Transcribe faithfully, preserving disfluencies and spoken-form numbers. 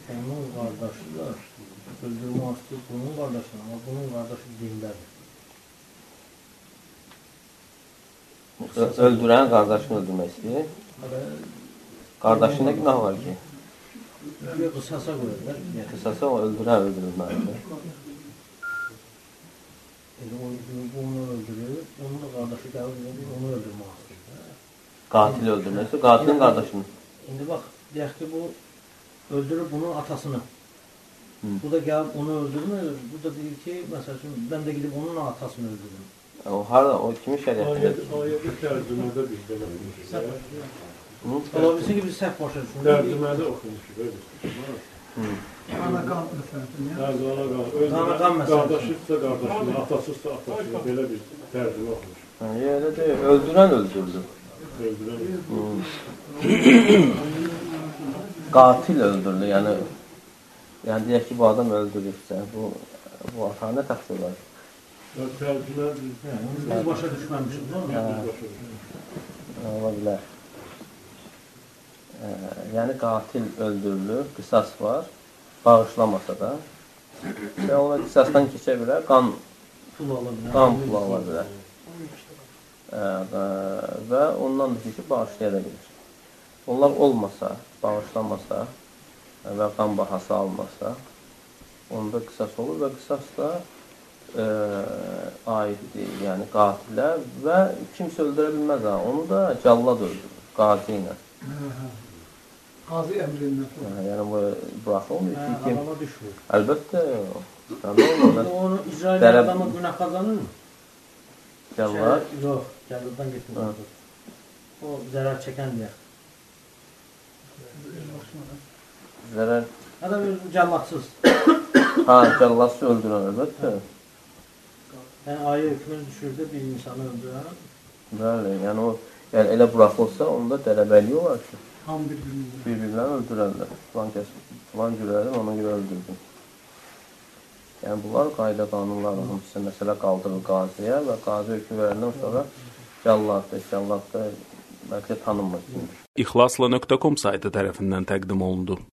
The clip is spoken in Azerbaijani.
Onun qardaşı da öldürmə aslı bunun qardaşı, amma bunun qardaşı dindədir. Öldürən qardaşını öldürmək istəyir. Qardaşında günah var ki? Yox, qısasa qoyurlar. Qısasa o öldürən öldürülməlidir. Bu onu öldürür, onun da qardaşı gəlir, onu öldürmək istəyir. Qatil öldürməksə, qatilin qardaşını. İndi bax, deyək ki, bu öldürür bunun atasını. Bu da gəlib onu öldürmür, bu da deyir ki, məsəl üçün, mən də gidib onun atasını öldürürüm. O harada, o kimin şəriyyətində? Ayədə tərcümədə biz belə oxumuşuq. Ola bilsin ki, biz səhv başa düşürük. Tərcümədə oxumuşuq. Ana qan məsələsini. Ana qan məsələsini. Qardaşıdsa qardaşını, atasızsa atasını, belə bir tərcümə oxumuşuq. Elə deyil, öldürən öldürdü. Öldürən Qatil öldürdü, yəni yəni deyək ki, bu adam öldürürsə, bu bu ata nə təqsir var? Tərcümə biz başa düşməmişik, değil mi? Ola bilər. Yəni qatil öldürülür, qisas var, bağışlamasa da və ona qisasdan keçə bilər, qan pulu ala bilər. Və ondan da ki, bağışlaya da bilir. Onlar olmasa, bağışlamasa və qan bahası almasa, onda qisas olur və qisas da e, aiddir, yəni qatilə və kimsə öldürə bilməz ha, onu da cəllad öldürür, qazi ilə. Qazi əmrindən. Yəni bu buraxılmır ki, kim? Adama düşmür. Əlbəttə, onu icra edən adamı günah qazanır mı? Cəllad? Yox, cəlladdan getmir. O zərər çəkən deyək. Zərər? Adam cəlladsız. Ha, cəlladsız öldürən, əlbəttə. Yəni, ayı hükmünü düşürdə bir insanı öldürən. Bəli, yəni o elə buraxılsa, onda tələbəli olar ki, bir-birlərini öldürərlər. Filan görərdim, ona görə öldürdüm. Yəni, bunlar qayda qanunlarla hamısı məsələ qaldırır qaziyə və qazi hökmü verəndən sonra cəlladdır, cəlladdır, bəlkə tanınmır. İxlasla nöqtə com saytı tərəfindən təqdim olundu.